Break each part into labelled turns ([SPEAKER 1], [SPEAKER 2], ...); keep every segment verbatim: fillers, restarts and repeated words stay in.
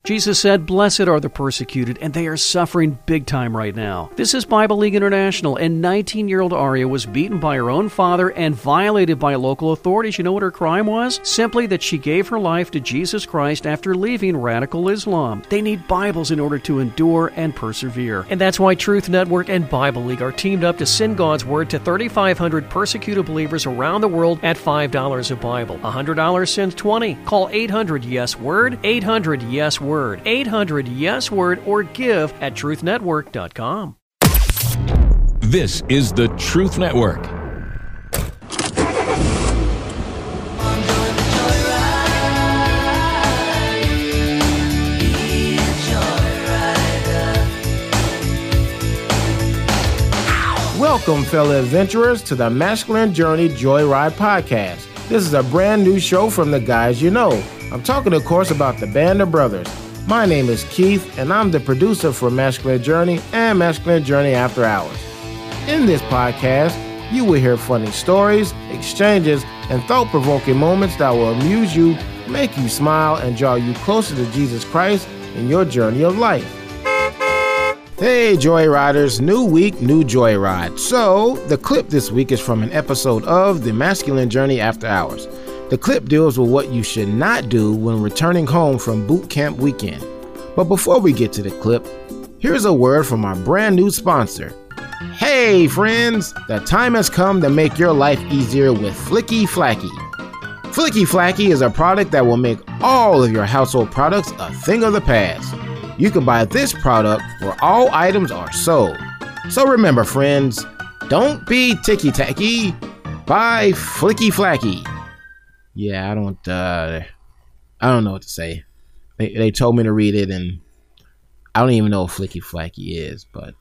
[SPEAKER 1] Jesus said, "Blessed are the persecuted," and they are suffering big time right now. This is Bible League International, and nineteen-year-old Aria was beaten by her own father and violated by local authorities. You know what her crime was? Simply that she gave her life to Jesus Christ after leaving radical Islam. They need Bibles in order to endure and persevere. And that's why Truth Network and Bible League are teamed up to send God's Word to thirty-five hundred persecuted believers around the world at five dollars a Bible. one hundred dollars sends twenty. Call eight hundred yes word, eight hundred yes word. Word, eight hundred yes word, or give at truth network dot com.
[SPEAKER 2] This is the Truth Network.
[SPEAKER 3] Welcome, fellow adventurers, to the Masculine Journey Joyride podcast. This is a brand new show from the guys you know. I'm talking, of course, about the Band of Brothers. My name is Keith, and I'm the producer for Masculine Journey and Masculine Journey After Hours. In this podcast, you will hear funny stories, exchanges, and thought-provoking moments that will amuse you, make you smile, and draw you closer to Jesus Christ in your journey of life. Hey, Joyriders, new week, new Joyride. So, the clip this week is from an episode of the Masculine Journey After Hours. The clip deals with what you should not do when returning home from boot camp weekend. But before we get to the clip, here's a word from our brand new sponsor. Hey friends, the time has come to make your life easier with Flicky Flacky. Flicky Flacky is a product that will make all of your household products a thing of the past. You can buy this product where all items are sold. So remember friends, don't be ticky-tacky, buy Flicky Flacky. Yeah, I don't, uh, I don't know what to say. They they told me to read it, and I don't even know what Flicky Flacky is, but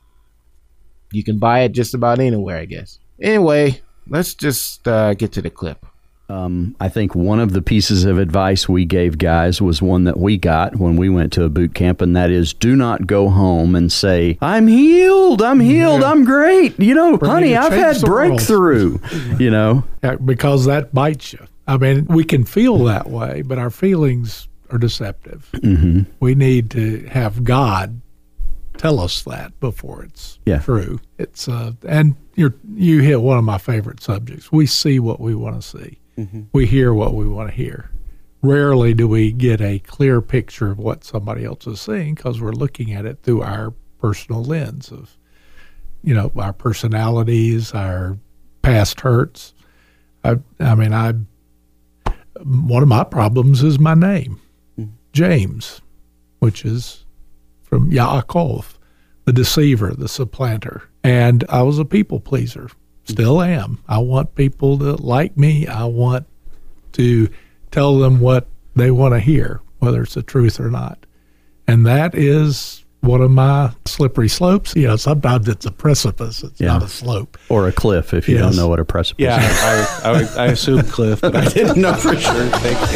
[SPEAKER 3] you can buy it just about anywhere, I guess. Anyway, let's just uh, get to the clip.
[SPEAKER 4] Um, I think one of the pieces of advice we gave guys was one that we got when we went to a boot camp, and that is do not go home and say, I'm healed, I'm healed, yeah. I'm great. You know,
[SPEAKER 5] Bring
[SPEAKER 4] honey, I've had breakthrough, you know.
[SPEAKER 5] Yeah, because that bites you. I mean, we can feel that way, but our feelings are deceptive.
[SPEAKER 4] Mm-hmm.
[SPEAKER 5] We need to have God tell us that before it's
[SPEAKER 4] yeah.
[SPEAKER 5] true. It's uh, and you're you hit one of my favorite subjects. We see what we want to see.
[SPEAKER 4] Mm-hmm.
[SPEAKER 5] We hear what we want to hear. Rarely do we get a clear picture of what somebody else is seeing because we're looking at it through our personal lens of, you know, our personalities, our past hurts. I, I mean, I. One of my problems is my name, mm-hmm. James, which is from Yaakov, the deceiver, the supplanter. And I was a people pleaser, still am. I want people to like me. I want to tell them what they want to hear, whether it's the truth or not. And that is one of my slippery slopes. You know, sometimes it's a precipice. It's
[SPEAKER 4] yeah.
[SPEAKER 5] not a slope.
[SPEAKER 4] Or a cliff, if you yes. don't know what a precipice
[SPEAKER 6] yeah,
[SPEAKER 4] is.
[SPEAKER 6] Yeah, I, I, I assumed cliff, but I didn't know for sure. Thank you.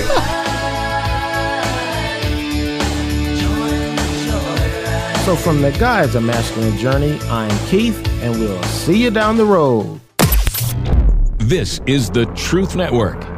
[SPEAKER 3] So from the guys of Masculine Journey, I'm Keith, and we'll see you down the road.
[SPEAKER 2] This is the Truth Network.